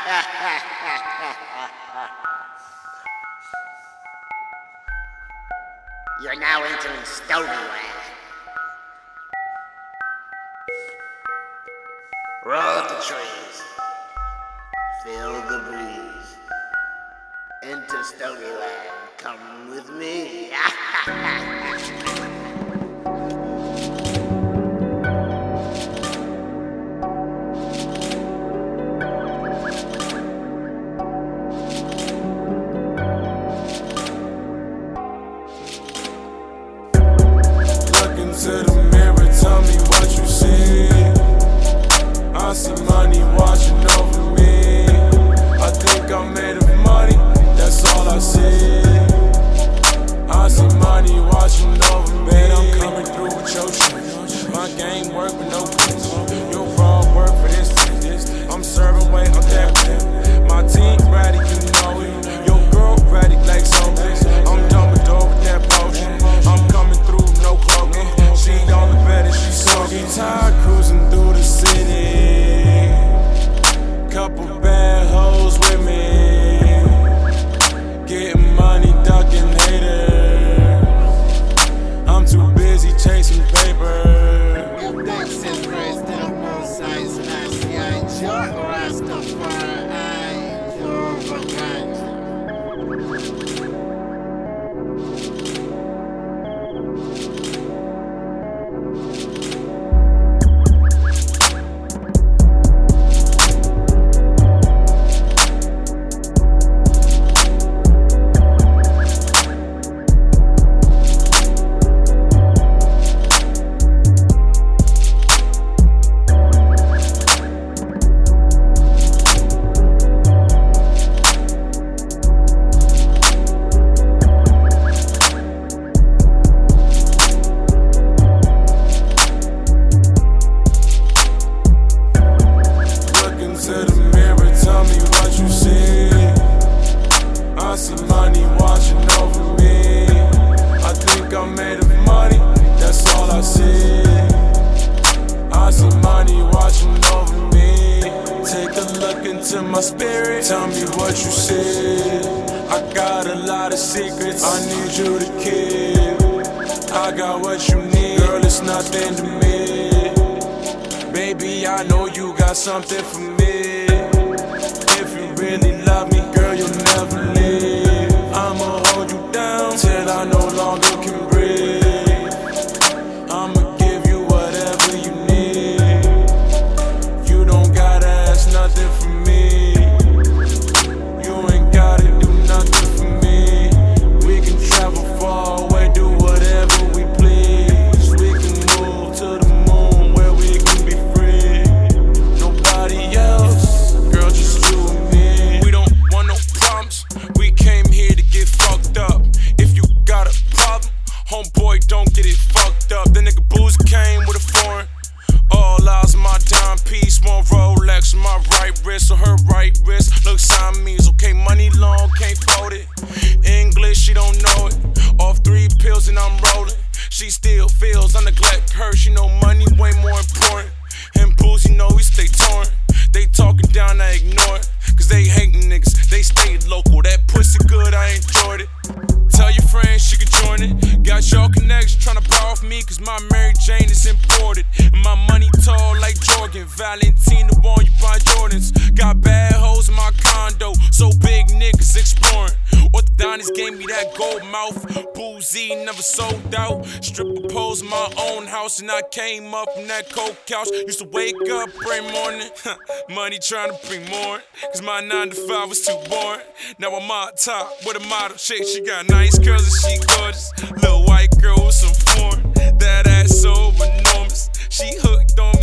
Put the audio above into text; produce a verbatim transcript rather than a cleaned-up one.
You're now entering Stogie-Land. Roll up the trees. Feel the breeze. Enter Stogie-Land. Come with me. To the mirror, tell me what you see. I see money watching over me. I think I'm made of money, that's all I see. I see money watching over me. Man, I'm coming through with your shit. My game work with no bitch. Your raw work for this thing. I'm serving weight on that way. My team ready, you know it. Your girl ready like zombies. I'm done with door with that potion. I'm coming through, no cloaking. She on the bed and she soaking. Tired cruising through the city. Couple bad hoes with me. Getting money, ducking haters. I'm too busy chasing paper. I see money watching over me. I think I'm made of money, that's all I see. I see money watching over me. Take a look into my spirit, tell me what you see. I got a lot of secrets, I need you to keep. I got what you need, girl, it's nothing to me. Baby, I know you got something for me. If you really love me, girl, you'll never leave. I'ma hold you down till I no longer can breathe. I'ma give you whatever you need. You don't gotta ask nothing from me. You ain't gotta do nothing for me. We can travel far away, do whatever we please. We can move to the moon where we can be free. Nobody else, girl, just you and me. We don't want no problems, we came here to get fucked up. If you got a problem, homeboy, don't get it fucked up. The nigga Boozy came with a foreign. All eyes on my timepiece, one Rolex on my right wrist, on her right wrist looks Siamese. Okay, money long, can't fold it. English, she don't know it. Off three pills and I'm rolling. She still feels I neglect her. She know money way more important. And Boozy know we stay torn. They talking down, I ignore it. Cause they hating niggas, they stay local. That pussy good, I enjoyed it. Tell your friends she could join it. Got your connection tryna borrow off me, cause my Mary Jane is imported. And my money tall like Jordan. Valentina want you buy Jordans. Got bad hoes in my condo, so big niggas exploring. Orthodontics gave me that gold mouth. Boozy never sold out. Stripper pose in my own house, and I came up from that coke couch. Used to wake up every morning. Money tryna bring more. Cause my nine to five was too boring. Now I'm on top with a model. Shit, she got nice curls and she gorgeous. Little white girl with some foreign. That ass so enormous. She hooked on